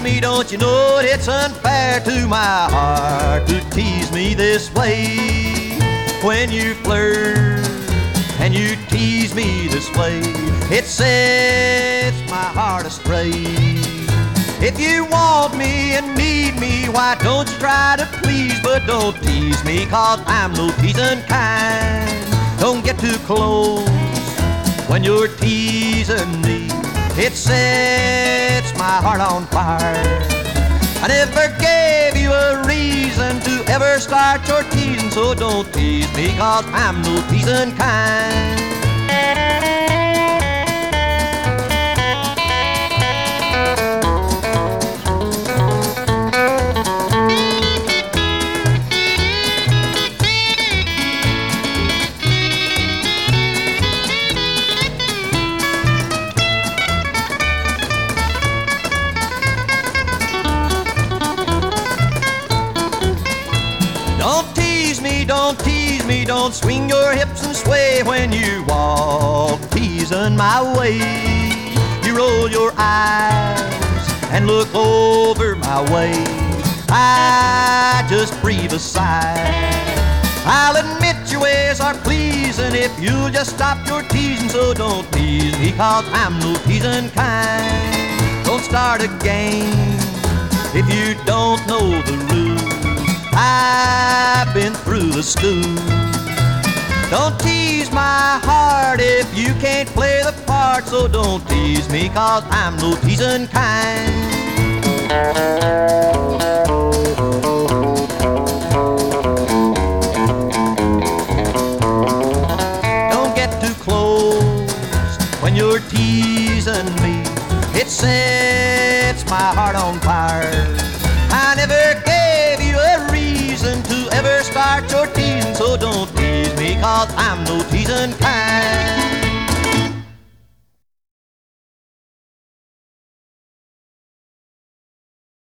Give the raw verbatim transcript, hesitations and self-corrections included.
me, don't you know it's unfair to my heart to tease me this way? When you flirt and you tease me this way, it sets my heart astray. If you want me and need me, why don't you try to please? But don't tease me, cause I'm no teasing kind. Don't get too close when you're teasing me. It sets my heart on fire. I never gave you a reason to ever start your teasing, so don't tease me, cause I'm no teasing kind. Don't tease me, don't tease me, don't swing your hips and sway when you walk teasing my way. You roll your eyes and look over my way. I just breathe a sigh. I'll admit your ways are pleasing if you'll just stop your teasing, so don't tease me, cause I'm no teasing kind. Don't start a game if you don't know the rules. I've been through the school. Don't tease my heart if you can't play the part, so don't tease me, cause I'm no teasing kind. Don't get too close when you're teasing me. It sets my heart on fire. I never gave you a reason to ever start your teasing, so don't tease me, cause I'm no teasing kind.